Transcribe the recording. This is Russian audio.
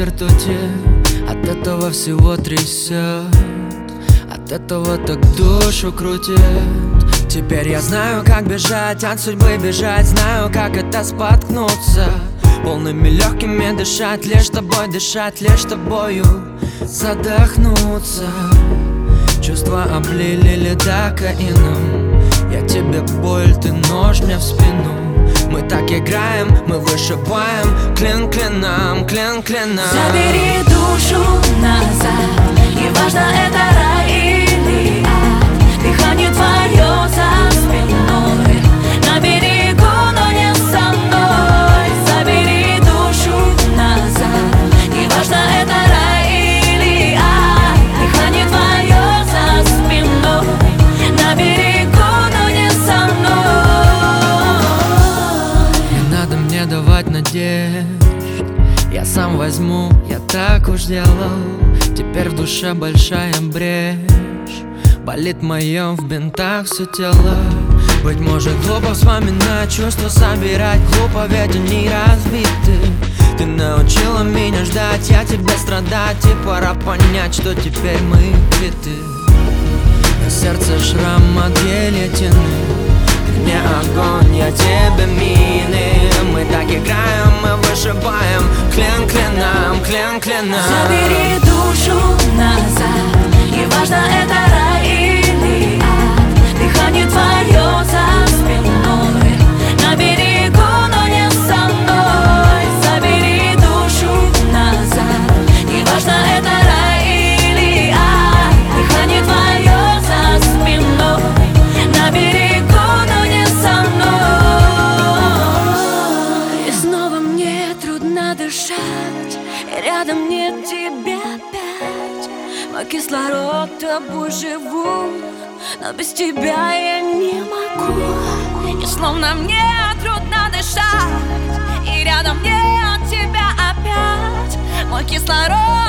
ртути, от этого всего трясет, от этого так душу крутит. Теперь я знаю, как бежать от судьбы, бежать, знаю, как это споткнуться, полными легкими дышать, лишь тобой дышать, лишь тобою задохнуться. Чувства облили лидокаином, я тебе боль, ты нож мне в спину. Мы так играем, мы вышибаем клин клином, клин клином. Забери душу назад, неважно, это рай или ад. Дыхание твое за спиной, на берегу, но не со мной. Забери душу назад, неважно, это рай или ад. Дыхание твое за спиной, на берегу, но не со мной. Не надо мне давать надежд, я сам возьму, я так уж делал. Теперь в душе большая брешь, болит в моем в бинтах все тело. Быть может, глупо вспоминать чувства, собирать глупо, ведь они разбиты. Ты научила меня ждать, я тебе страдать, и пора понять, что теперь мы квиты. На сердце шрам от гильотины, ты мне огонь, я тебе мины. Мы так играем, мы вышибаем клин клином, клин клином. Забери душу назад, неважно, это рай или ад. Дыхание твое за спиной, на берегу, но не со мной. Забери душу назад, неважно, это рай или ад. Дыхание твое за спиной, на берегу, но не со мной. И снова мне трудно дышать, и рядом нет тебя опять. Мой кислород тобой живу, но без тебя я не могу. И словно мне трудно дышать, и рядом нет тебя опять. Мой кислород